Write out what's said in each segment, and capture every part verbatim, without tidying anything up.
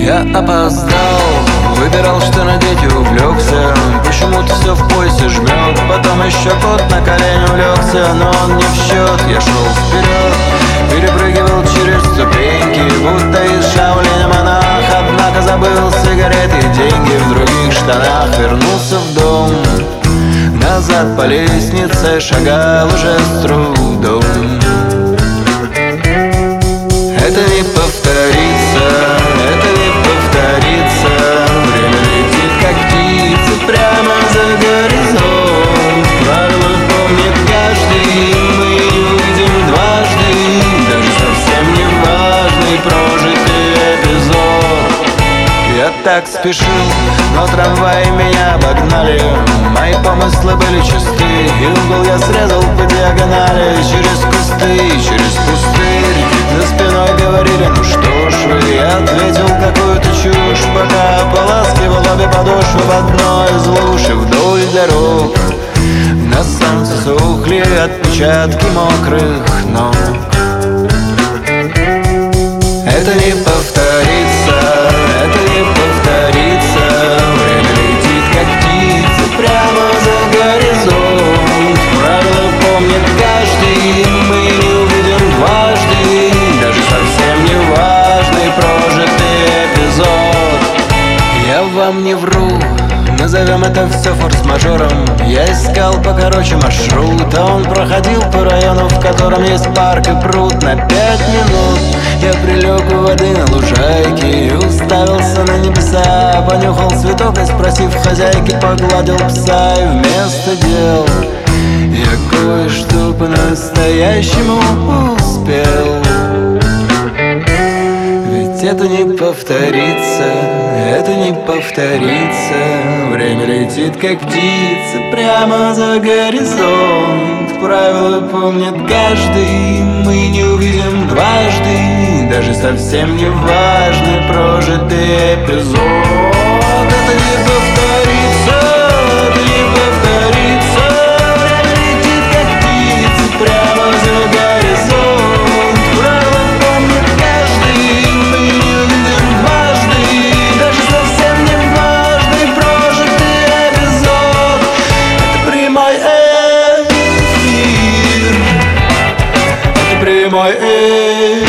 Я опоздал, выбирал, что надеть, и увлекся. Почему-то все в поясе жмет. Потом еще кот на колени улегся, но он не в счет. Я шел вперед, перепрыгивал через ступеньки, будто из Шаолиня монах. Однако забыл сигареты и деньги в других штанах. Вернулся в дом, назад по лестнице шагал уже с трудом. Это не повторится, это не повторится. Время летит, как птица, прямо за горизонт. Правила помнит каждый, мы не увидим дважды. Даже совсем не важный прожитый эпизод. Я так спешил, но трамваи меня обогнали. Мои помыслы были чисты, и угол я срезал по диагонали. Через кусты, через пустырь, за спиной говорили: ну что ж вы. Я ответил какую-то чушь, пока ополаскивал обе подошвы в одной из луж. И вдоль дорог на солнце сухли отпечатки мокрых ног. Это не повторится, это не повторится. Время летит, как птица, прямо за горизонт. Правила помнит каждый, мы не увидим дважды. Даже совсем не важный прожитый эпизод. Я вам не вру, назовем это все форс-мажором. Я искал покороче маршрут, а он проходил по району, в котором есть парк и пруд. На пять минут я прилег у воды на лужайке и уставился на небеса. Понюхал цветок и, спросив хозяйки, погладил пса. И вместо дел я кое-что по-настоящему успел. Ведь это не повторится, это не повторится. Время летит, как птица, прямо за горизонт. Правила помнит каждый, мы не увидим дважды. Даже совсем не важный прожитый эпизод. Это не повторится, это не повторится. Время летит, как птица, прямо за горизонт. Правила помнит каждый, мы не увидим дважды. Даже совсем не важный прожитый эпизод. Это прямой эфир, это прямой эфир,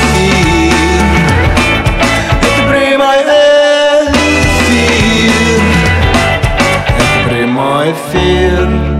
это прямой эфир, это прямой эфир.